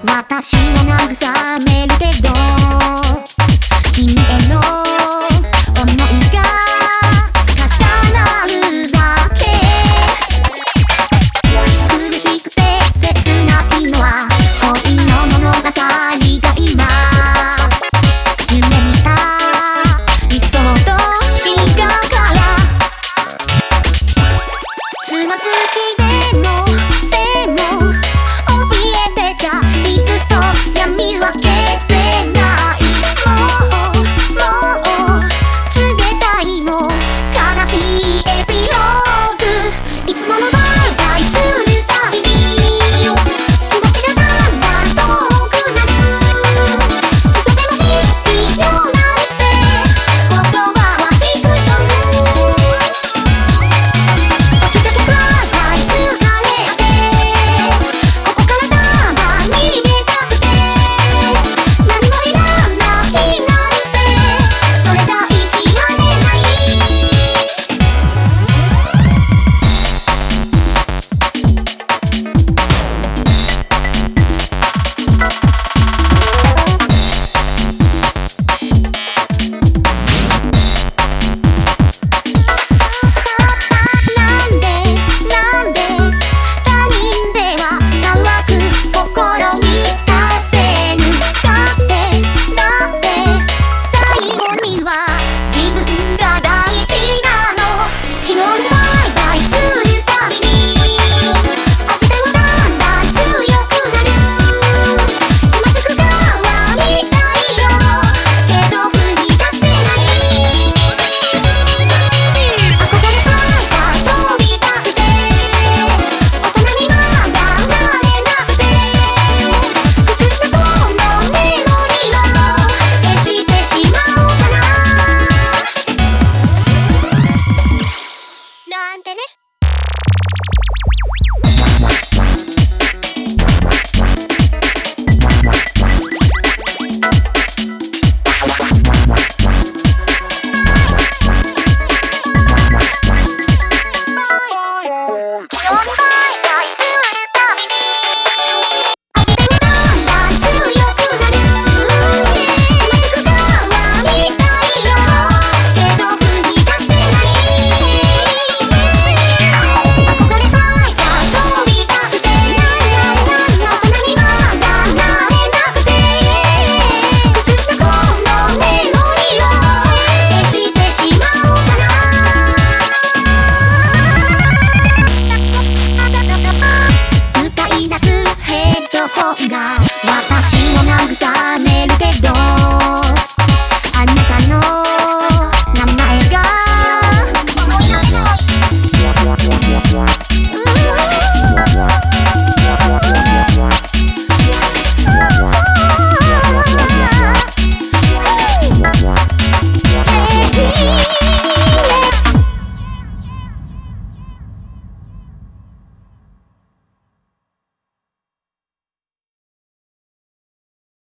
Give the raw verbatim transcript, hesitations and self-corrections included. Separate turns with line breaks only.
私を慰めるけど君への想いが重なるだけ苦しくて切ないのは恋の物語が今夢見た理想と違うからつまずきでもでも怯えてちゃいずっと闇は消せないもうもう告げたいの悲しいエピローグいつものバイバイするたびに気持ちがだんだん遠くなる嘘でも必要なんて言葉はフィクション時々バイバイ疲れ果てここからただ逃げたくて何もいらないなんてそれじゃ生きられないなんでなんで他人では乾く心満たせぬだってだって最後には自分が大事なの昨日にバイバイするたびに明日はだんだん強くなる今すぐ変わりたいよけど踏み出せない憧れさえさえ飛びたくて大人にまだなれなくてくすんだこのメモリを消してしまおうかななんてね昨日にバイバイするたびに明日はだんだん強くなる今すぐ変わりたいよけど踏み出せない憧れさえさえ飛びたくて大人にまだなれなくてくすんだこのメモリを消してしまおうかな歌い出すヘッドフォンが私